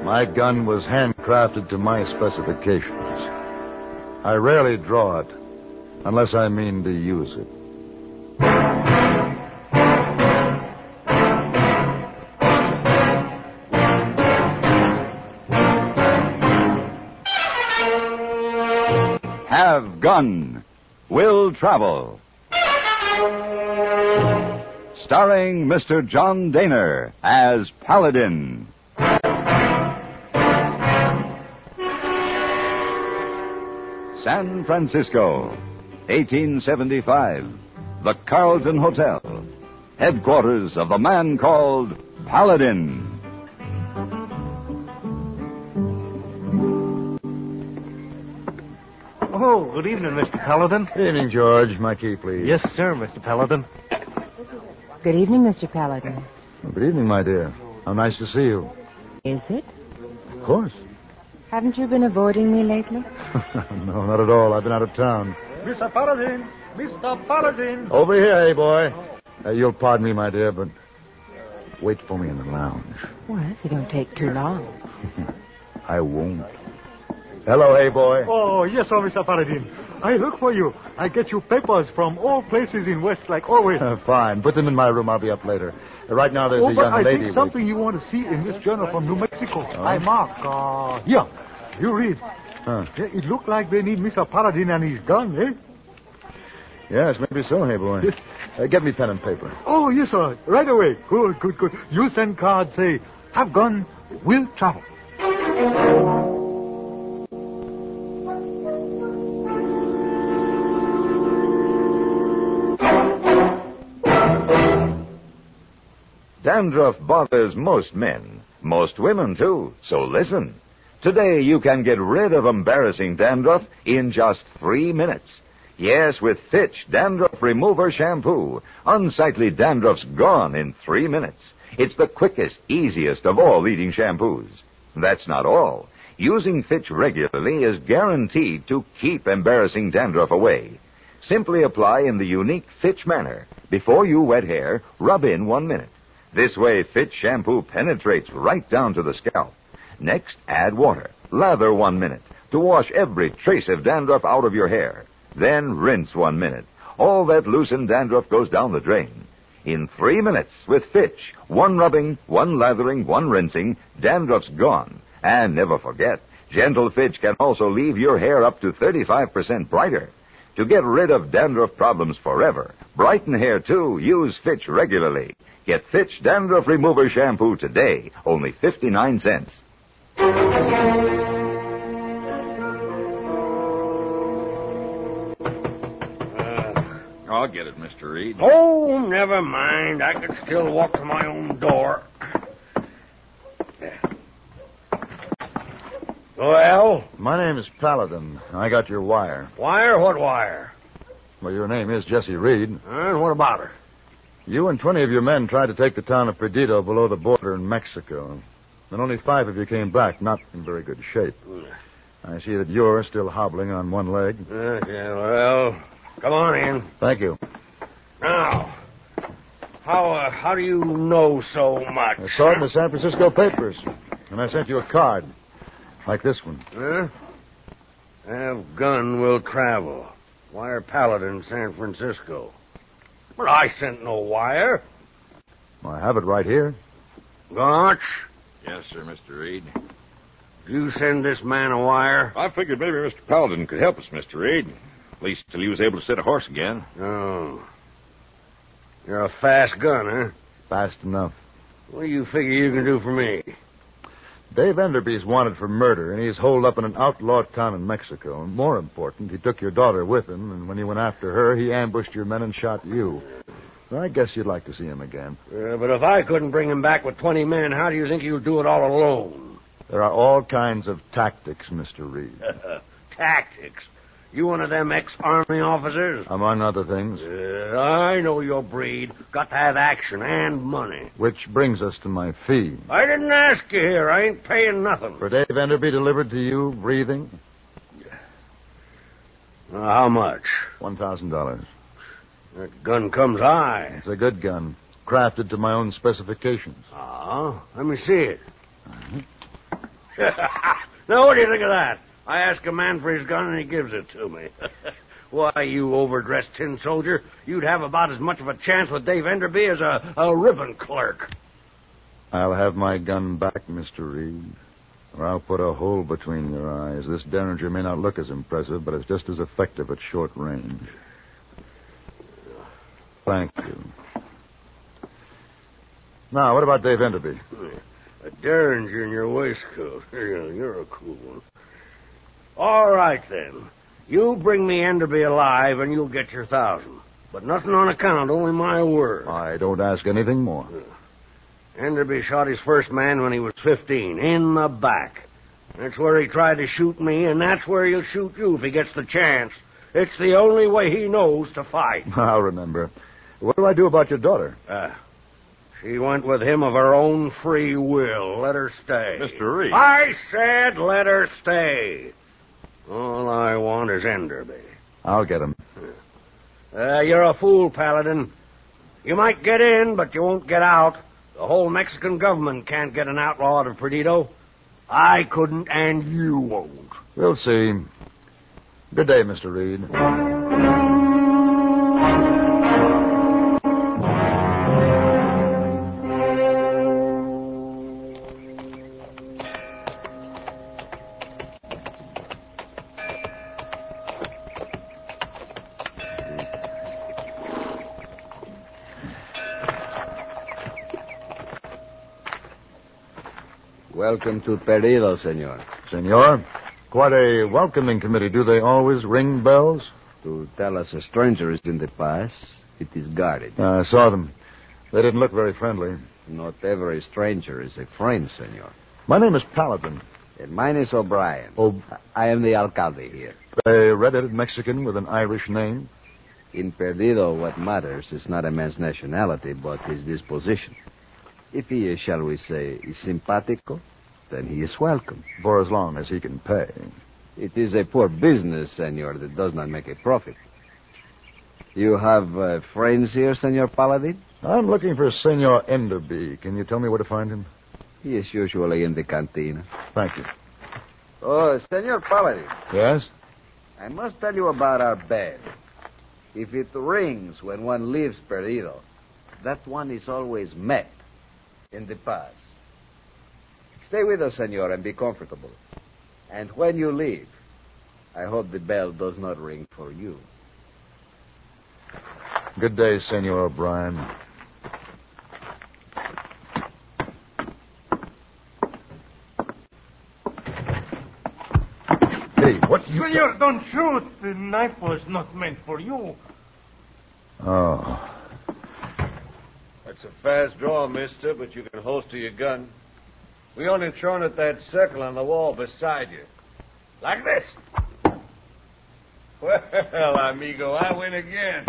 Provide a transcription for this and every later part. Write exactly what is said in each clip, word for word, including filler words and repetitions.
My gun was handcrafted to my specifications. I rarely draw it, unless I mean to use it. Have Gun. Will Travel. Starring Mister John Dehner as Paladin. San Francisco, eighteen seventy-five. The Carlton Hotel. Headquarters of the man called Paladin. Oh, good evening, Mister Paladin. Good evening, George. My key, please. Yes, sir, Mister Paladin. Good evening, Mister Paladin. Good evening, my dear. How nice to see you. Is it? Of course. Haven't you been avoiding me lately? No, not at all. I've been out of town. Mister Paladin! Mister Paladin! Over here, hey, boy. Uh, you'll pardon me, my dear, but wait for me in the lounge. Well, if you don't take too long. I won't. Hello, hey, boy. Oh, yes, sir, Mister Paladin. I look for you. I get you papers from all places in West, like always. Uh, fine. Put them in my room. I'll be up later. Uh, right now, there's oh, a but young I lady. think something you want to see in this journal from New Mexico. Oh? I mark. Uh, here. You read. Huh. Yeah, it looked like they need Mister Paladin and his gun, eh? Yes, maybe so, hey, boy. Uh, get me pen and paper. Oh, yes, sir. Right away. Good, good, good. You send card, say, have gun, will travel. Dandruff bothers most men, most women, too, so listen. Today you can get rid of embarrassing dandruff in just three minutes. Yes, with Fitch Dandruff Remover Shampoo. Unsightly dandruff's gone in three minutes. It's the quickest, easiest of all leading shampoos. That's not all. Using Fitch regularly is guaranteed to keep embarrassing dandruff away. Simply apply in the unique Fitch manner. Before you wet hair, rub in one minute. This way, Fitch shampoo penetrates right down to the scalp. Next, add water. Lather one minute to wash every trace of dandruff out of your hair. Then rinse one minute. All that loosened dandruff goes down the drain. In three minutes, with Fitch, one rubbing, one lathering, one rinsing, dandruff's gone. And never forget, Gentle Fitch can also leave your hair up to thirty-five percent brighter. To get rid of dandruff problems forever, brighten hair too, use Fitch regularly. Get Fitch Dandruff Remover Shampoo today, only fifty-nine cents. Uh, I'll get it, Mister Reed. Oh, never mind. I could still walk to my own door. Well? My name is Paladin. I got your wire. Wire? What wire? Well, your name is Jesse Reed. And what about her? You and twenty of your men tried to take the town of Perdido below the border in Mexico. And only five of you came back, not in very good shape. I see that you're still hobbling on one leg. Okay, well, come on in. Thank you. Now, how uh, how do you know so much? I saw it in the San Francisco papers. And I sent you a card. Like this one. Huh? Have gun will travel. Wire Paladin, San Francisco. But I sent no wire. Well, I have it right here. Gotch? Yes, sir, Mister Reed. You send this man a wire? I figured maybe Mister Paladin could help us, Mister Reed. At least till he was able to sit a horse again. Oh. You're a fast gun, huh? Fast enough. What do you figure you can do for me? Dave Enderby's wanted for murder, and he's holed up in an outlawed town in Mexico. And more important, he took your daughter with him, and when he went after her, he ambushed your men and shot you. So I guess you'd like to see him again. Uh, but if I couldn't bring him back with twenty men, how do you think he'll do it all alone? There are all kinds of tactics, Mister Reed. Tactics? You one of them ex-army officers? Among other things. Uh, I know your breed. Got to have action and money. Which brings us to my fee. I didn't ask you here. I ain't paying nothing. For Dave Enderby delivered to you, breathing? Uh, how much? One thousand dollars. That gun comes high. It's a good gun, crafted to my own specifications. Ah, let me see it. Now, what do you think of that? I ask a man for his gun and he gives it to me. Why, you overdressed tin soldier, you'd have about as much of a chance with Dave Enderby as a, a ribbon clerk. I'll have my gun back, Mister Reed, or I'll put a hole between your eyes. This Derringer may not look as impressive, but it's just as effective at short range. Thank you. Now, what about Dave Enderby? A Derringer in your waistcoat. You're a cool one. All right, then. You bring me Enderby alive, and you'll get your thousand. But nothing on account, only my word. I don't ask anything more. Enderby shot his first man when he was fifteen, in the back. That's where he tried to shoot me, and that's where he'll shoot you if he gets the chance. It's the only way he knows to fight. I'll remember. What do I do about your daughter? Uh, she went with him of her own free will. Let her stay. Mister Reed. I said let her stay. All I want is Enderby. I'll get him. Uh, you're a fool, Paladin. You might get in, but you won't get out. The whole Mexican government can't get an outlaw out of Perdido. I couldn't, and you won't. We'll see. Good day, Mister Reed. Welcome to Perdido, senor. Senor, quite a welcoming committee. Do they always ring bells? To tell us a stranger is in the pass, it is guarded. Uh, I saw them. They didn't look very friendly. Not every stranger is a friend, senor. My name is Paladin. And mine is O'Brien. Oh. I am the alcalde here. A red-headed Mexican with an Irish name? In Perdido, what matters is not a man's nationality, but his disposition. If he is, shall we say, is simpatico, then he is welcome. For as long as he can pay. It is a poor business, senor, that does not make a profit. You have uh, friends here, Senor Paladin? I'm looking for Senor Enderby. Can you tell me where to find him? He is usually in the cantina. Thank you. Oh, Senor Paladin. Yes? I must tell you about our bed. If it rings when one leaves Perdido, that one is always met in the pass. Stay with us, senor, and be comfortable. And when you leave, I hope the bell does not ring for you. Good day, Senor O'Brien. Hey, what you... Senor, don't shoot. The knife was not meant for you. Oh. That's a fast draw, mister, but you can holster your gun. We only thrown at that circle on the wall beside you. Like this. Well, amigo, I win again.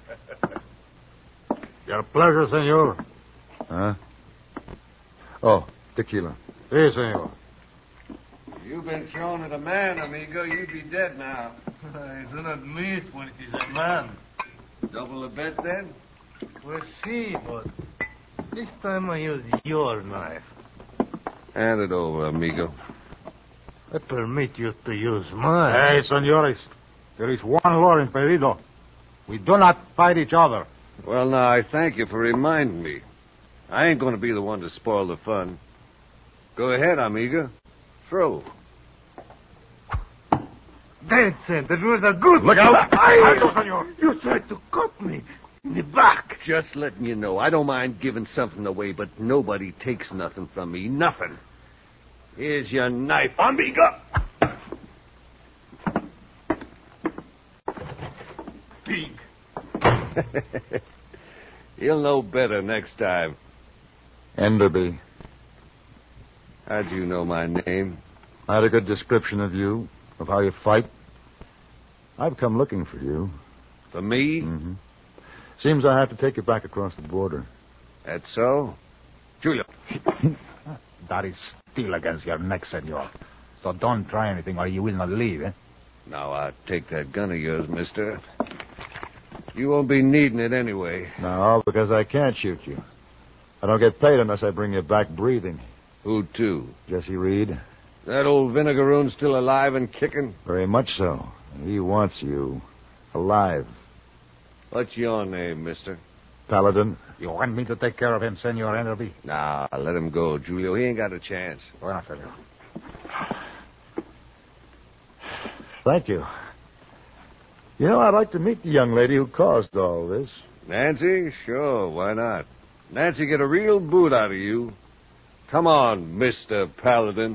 Your pleasure, senor. Huh? Oh, tequila. Si, senor. You've been thrown at a man, amigo. You'd be dead now. I do not miss when it is a man. Double the bet, then? We'll see, but this time I use your knife. Hand it over, amigo. I permit you to use mine. Hey, senores. There is one law in Perdido. We do not fight each other. Well, now, I thank you for reminding me. I ain't going to be the one to spoil the fun. Go ahead, amigo. Throw. That's it. That was a good Look job. at that. I, senor. You tried to cut me in the back. Just letting you know, I don't mind giving something away, but nobody takes nothing from me. Nothing. Here's your knife, amigo. Pig. You'll know better next time. Enderby. How'd you know my name? I had a good description of you, of how you fight. I've come looking for you. For me? Mm-hmm. Seems I have to take you back across the border. That's so? Julio. That is still against your neck, senor. So don't try anything or you will not leave, eh? Now, I'll take that gun of yours, mister. You won't be needing it anyway. No, because I can't shoot you. I don't get paid unless I bring you back breathing. Who to? Jesse Reed. That old vinegaroon's still alive and kicking? Very much so. He wants you alive. What's your name, mister? Paladin. You want me to take care of him, Senor Enderby? Nah, let him go, Julio. He ain't got a chance. Bueno, senor. Thank you. You know, I'd like to meet the young lady who caused all this. Nancy? Sure, why not? Nancy get a real boot out of you. Come on, Mister Paladin.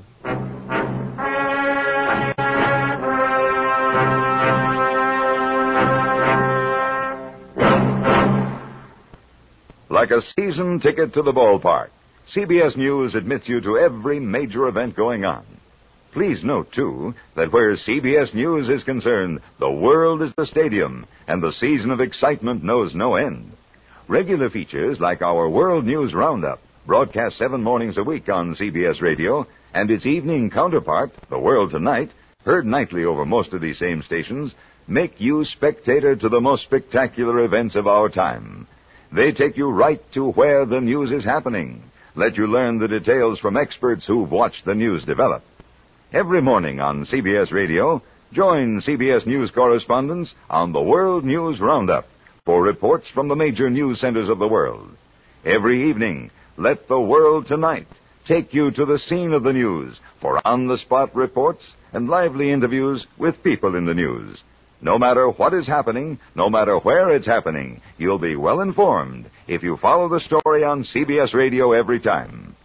Like a season ticket to the ballpark, C B S News admits you to every major event going on. Please note, too, that where C B S News is concerned, the world is the stadium, and the season of excitement knows no end. Regular features like our World News Roundup, broadcast seven mornings a week on C B S Radio, and its evening counterpart, The World Tonight, heard nightly over most of these same stations, make you spectator to the most spectacular events of our time. They take you right to where the news is happening, let you learn the details from experts who've watched the news develop. Every morning on C B S Radio, join C B S News correspondents on the World News Roundup for reports from the major news centers of the world. Every evening, let The World Tonight take you to the scene of the news for on-the-spot reports and lively interviews with people in the news. No matter what is happening, no matter where it's happening, you'll be well informed if you follow the story on C B S Radio every time.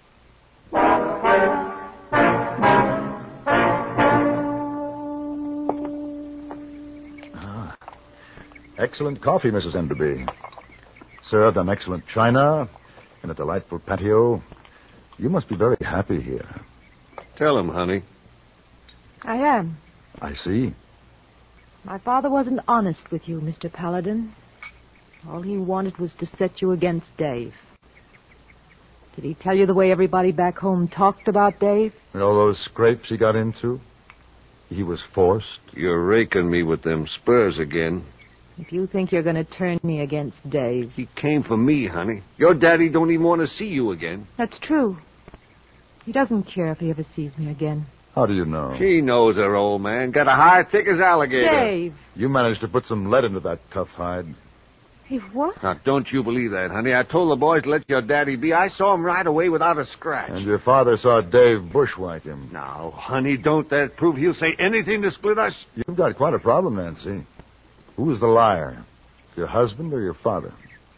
Ah, excellent coffee, Missus Enderby. Served on excellent china in a delightful patio. You must be very happy here. Tell him, honey. I am. I see. My father wasn't honest with you, Mister Paladin. All he wanted was to set you against Dave. Did he tell you the way everybody back home talked about Dave? And all those scrapes he got into? He was forced? You're raking me with them spurs again. If you think you're going to turn me against Dave... He came for me, honey. Your daddy don't even want to see you again. That's true. He doesn't care if he ever sees me again. How do you know? She knows her, old man. Got a hide thick as alligator. Dave! You managed to put some lead into that tough hide. Hey, what? Now, don't you believe that, honey. I told the boys to let your daddy be. I saw him right away without a scratch. And your father saw Dave bushwhack him. Now, honey, don't that prove he'll say anything to split us? You've got quite a problem, Nancy. Who's the liar? Your husband or your father?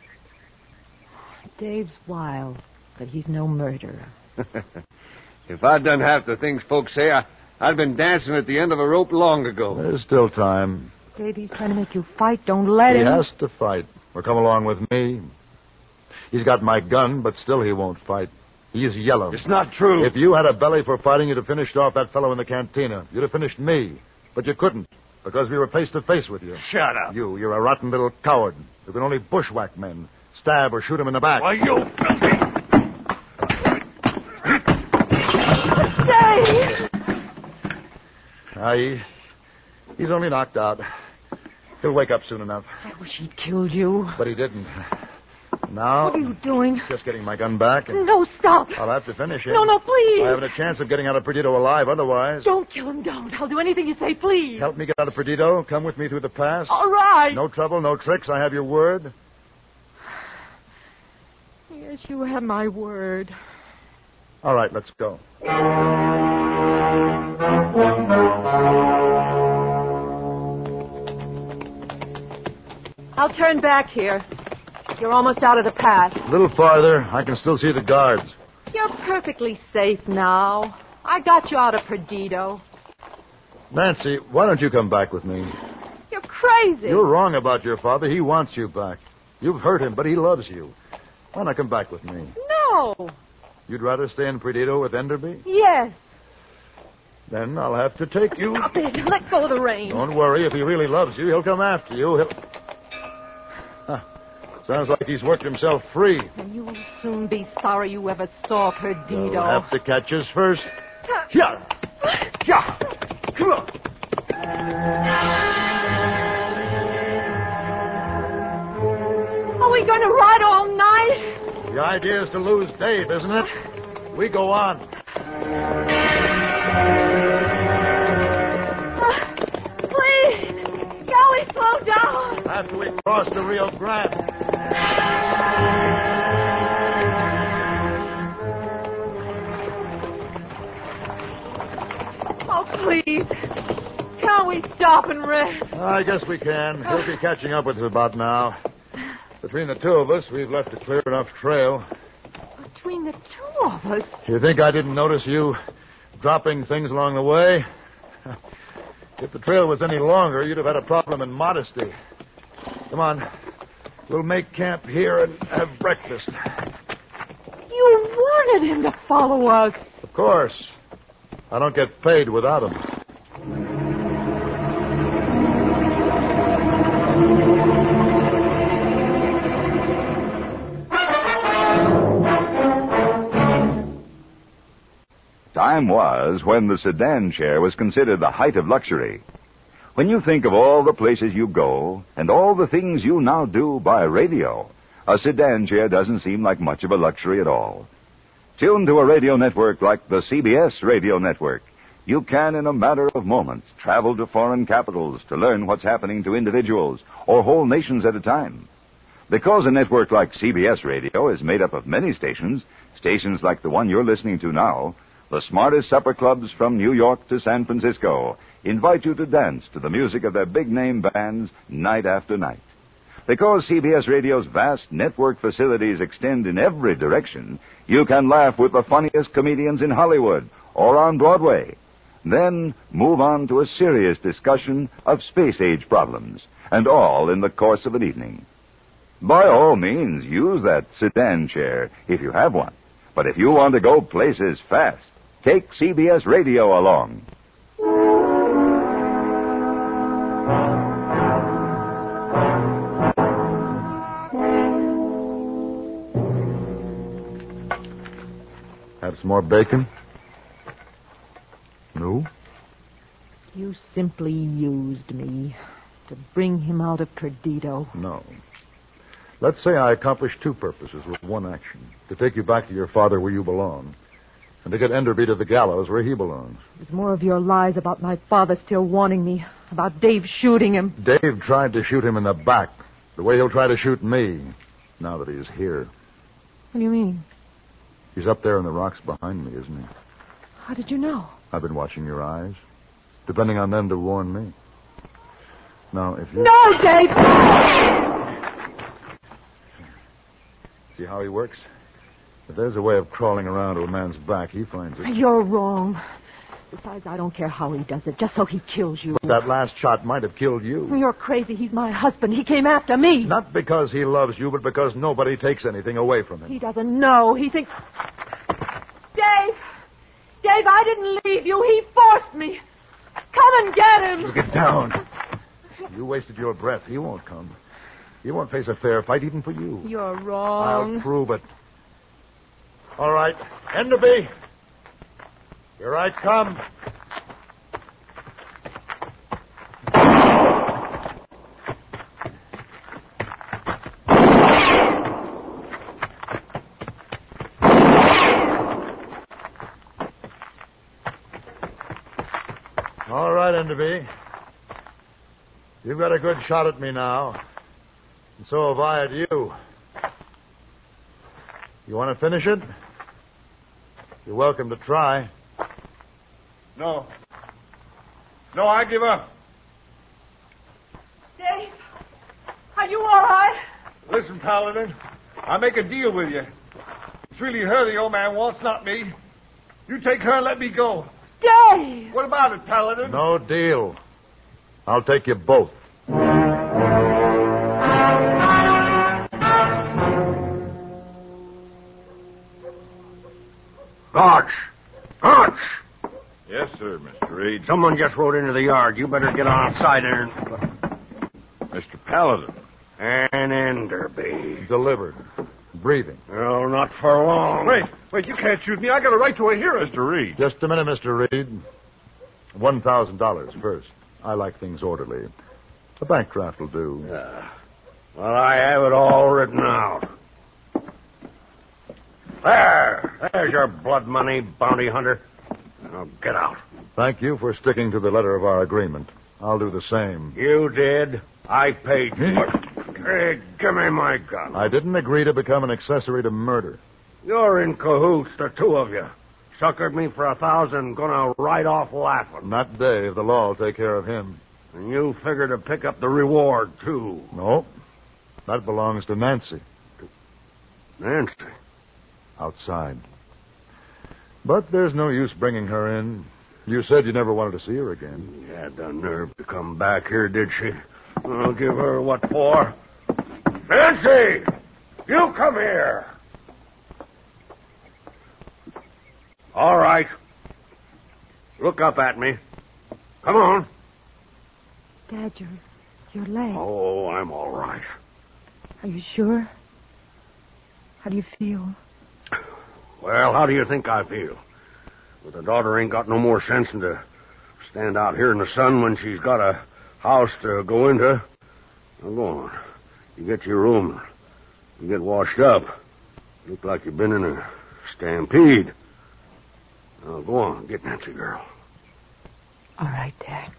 Dave's wild, but he's no murderer. If I'd done half the things folks say, I, I'd been dancing at the end of a rope long ago. There's still time. Dave, he's trying to make you fight. Don't let he him. He has to fight. Or come along with me. He's got my gun, but still he won't fight. He's yellow. It's not true. If you had a belly for fighting, you'd have finished off that fellow in the cantina. You'd have finished me. But you couldn't, because we were face to face with you. Shut up. You, you're a rotten little coward. You can only bushwhack men. Stab or shoot them in the back. Why, you filthy... Dave! Ah, he, he's only knocked out. He'll wake up soon enough. I wish he'd killed you. But he didn't. Now... What are you doing? Just getting my gun back. And no, stop. I'll have to finish him. No, no, please. I haven't a chance of getting out of Perdido alive otherwise. Don't kill him, don't. I'll do anything you say, please. Help me get out of Perdido. Come with me through the pass. All right. No trouble, no tricks. I have your word. Yes, you have my word. All right, let's go. I'll turn back here. You're almost out of the pass. A little farther. I can still see the guards. You're perfectly safe now. I got you out of Perdido. Nancy, why don't you come back with me? You're crazy. You're wrong about your father. He wants you back. You've hurt him, but he loves you. Why not come back with me? No. You'd rather stay in Perdido with Enderby? Yes. Then I'll have to take you. Stop it. Let go of the reins. Don't worry. If he really loves you, he'll come after you. He'll... Huh. Sounds like he's worked himself free. And you'll soon be sorry you ever saw Perdido. You'll have to catch us first. Yeah. Yeah. Come on. Are we going to ride all night? The idea is to lose Dave, isn't it? We go on. After we cross the Rio Grande. Oh, please. Can't we stop and rest? I guess we can. He'll be catching up with us about now. Between the two of us, we've left a clear enough trail. Between the two of us? You think I didn't notice you dropping things along the way? If the trail was any longer, you'd have had a problem in modesty. Come on. We'll make camp here and have breakfast. You wanted him to follow us. Of course. I don't get paid without him. Time was when the sedan chair was considered the height of luxury. When you think of all the places you go and all the things you now do by radio, a sedan chair doesn't seem like much of a luxury at all. Tuned to a radio network like the C B S radio network, you can, in a matter of moments, travel to foreign capitals to learn what's happening to individuals or whole nations at a time. Because a network like C B S radio is made up of many stations, stations like the one you're listening to now, the smartest supper clubs from New York to San Francisco invite you to dance to the music of their big-name bands night after night. Because C B S Radio's vast network facilities extend in every direction, you can laugh with the funniest comedians in Hollywood or on Broadway. Then move on to a serious discussion of space-age problems, and all in the course of an evening. By all means, use that sedan chair if you have one. But if you want to go places fast, take C B S Radio along. Have some more bacon? No? You simply used me to bring him out of Perdido. No. Let's say I accomplished two purposes with one action. To take you back to your father where you belong, and to get Enderby to the gallows where he belongs. It was more of your lies about my father still wanting me, about Dave shooting him. Dave tried to shoot him in the back, the way he'll try to shoot me, now that he's here. What do you mean? He's up there in the rocks behind me, isn't he? How did you know? I've been watching your eyes, depending on them to warn me. Now, if you... No, Dave! See how he works? If there's a way of crawling around to a man's back, he finds it. You're wrong. Besides, I don't care how he does it, just so he kills you. But that last shot might have killed you. You're crazy. He's my husband. He came after me. Not because he loves you, but because nobody takes anything away from him. He doesn't know. He thinks... Dave! Dave, I didn't leave you. He forced me. Come and get him. You get down. You wasted your breath. He won't come. He won't face a fair fight even for you. You're wrong. I'll prove it. All right. Enderby. Here I come. All right, Enderby. You've got a good shot at me now. And so have I at you. You want to finish it? You're welcome to try. No. No, I give up. Dave, are you all right? Listen, Paladin, I make a deal with you. It's really her the old man wants, not me. You take her and let me go. Dave! What about it, Paladin? No deal. I'll take you both. Arch! Arch! Yes, sir, Mister Reed. Someone just rode into the yard. You better get outside there and... Mister Paladin. And Enderby. Delivered. Breathing. Well, not for long. Wait, wait, you can't shoot me. I got a right to a hearing. Mister Reed. Just a minute, Mister Reed. One thousand dollars first. I like things orderly. A bank draft will do. Uh, well, I have it all written out. There. There's your blood money, bounty hunter. Now, get out. Thank you for sticking to the letter of our agreement. I'll do the same. You did. I paid for it. Hey, give me my gun. I didn't agree to become an accessory to murder. You're in cahoots, the two of you. Suckered me for a thousand, gonna ride off laughing. Not Dave. The law will take care of him. And you figure to pick up the reward, too. No. That belongs to Nancy. Nancy? Outside. But there's no use bringing her in. You said you never wanted to see her again. You had the nerve to come back here, did she? I'll give her what for. Nancy! You come here! All right. Look up at me. Come on. Dad, your, your leg. Oh, I'm all right. Are you sure? How do you feel? Well, how do you think I feel? But the daughter ain't got no more sense than to stand out here in the sun when she's got a house to go into. Now, go on. You get to your room. You get washed up. You look like you've been in a stampede. Now, go on. Get Nancy, girl. All right, Dad.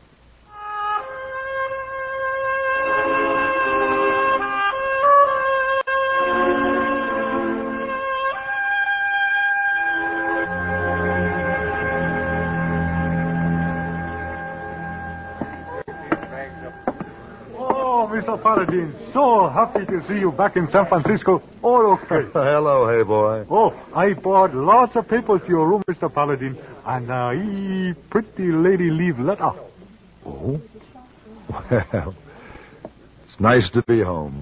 Mister Paladin, so happy to see you back in San Francisco. All okay. Hello, hey boy. Oh, I bought lots of papers to your room, Mister Paladin, and a uh, pretty lady leave letter. Oh? Well, it's nice to be home.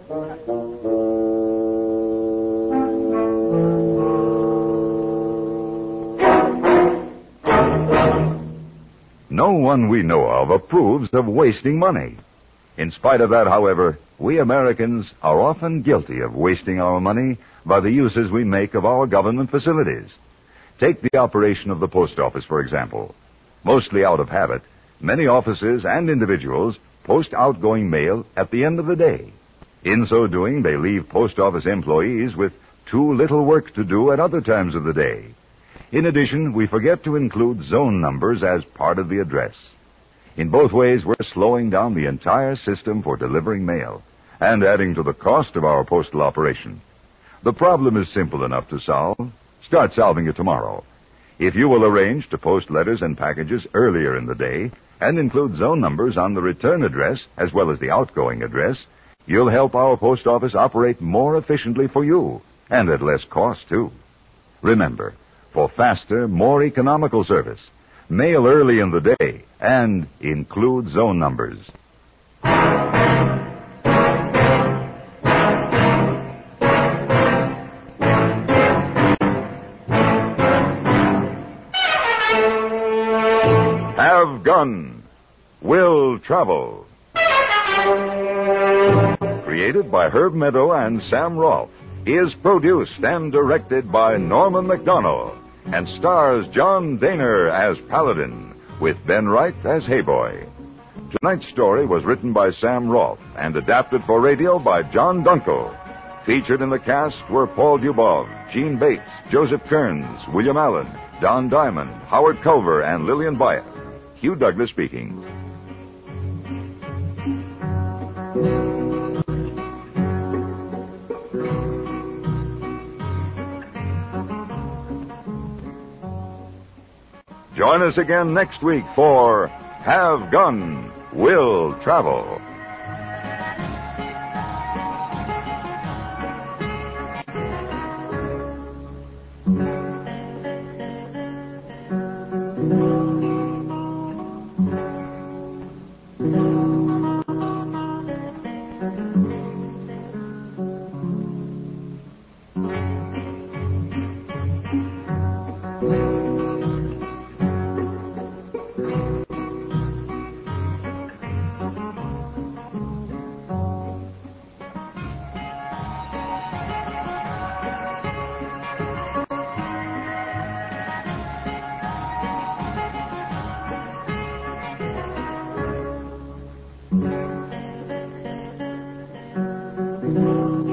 No one we know of approves of wasting money. In spite of that, however, we Americans are often guilty of wasting our money by the uses we make of our government facilities. Take the operation of the post office, for example. Mostly out of habit, many offices and individuals post outgoing mail at the end of the day. In so doing, they leave post office employees with too little work to do at other times of the day. In addition, we forget to include zone numbers as part of the address. In both ways, we're slowing down the entire system for delivering mail and adding to the cost of our postal operation. The problem is simple enough to solve. Start solving it tomorrow. If you will arrange to post letters and packages earlier in the day and include zone numbers on the return address as well as the outgoing address, you'll help our post office operate more efficiently for you and at less cost, too. Remember, for faster, more economical service, mail early in the day, and include zone numbers. Have Gun. Will Travel. Created by Herb Meadow and Sam Rolfe, is produced and directed by Norman McDonnell, and stars John Daner as Paladin, with Ben Wright as Hayboy. Tonight's story was written by Sam Rolfe and adapted for radio by John Dunkel. Featured in the cast were Paul Dubov, Gene Bates, Joseph Kearns, William Allen, Don Diamond, Howard Culver, and Lillian Byatt. Hugh Douglas speaking. Join us again next week for Have Gun, Will Travel. Thank you.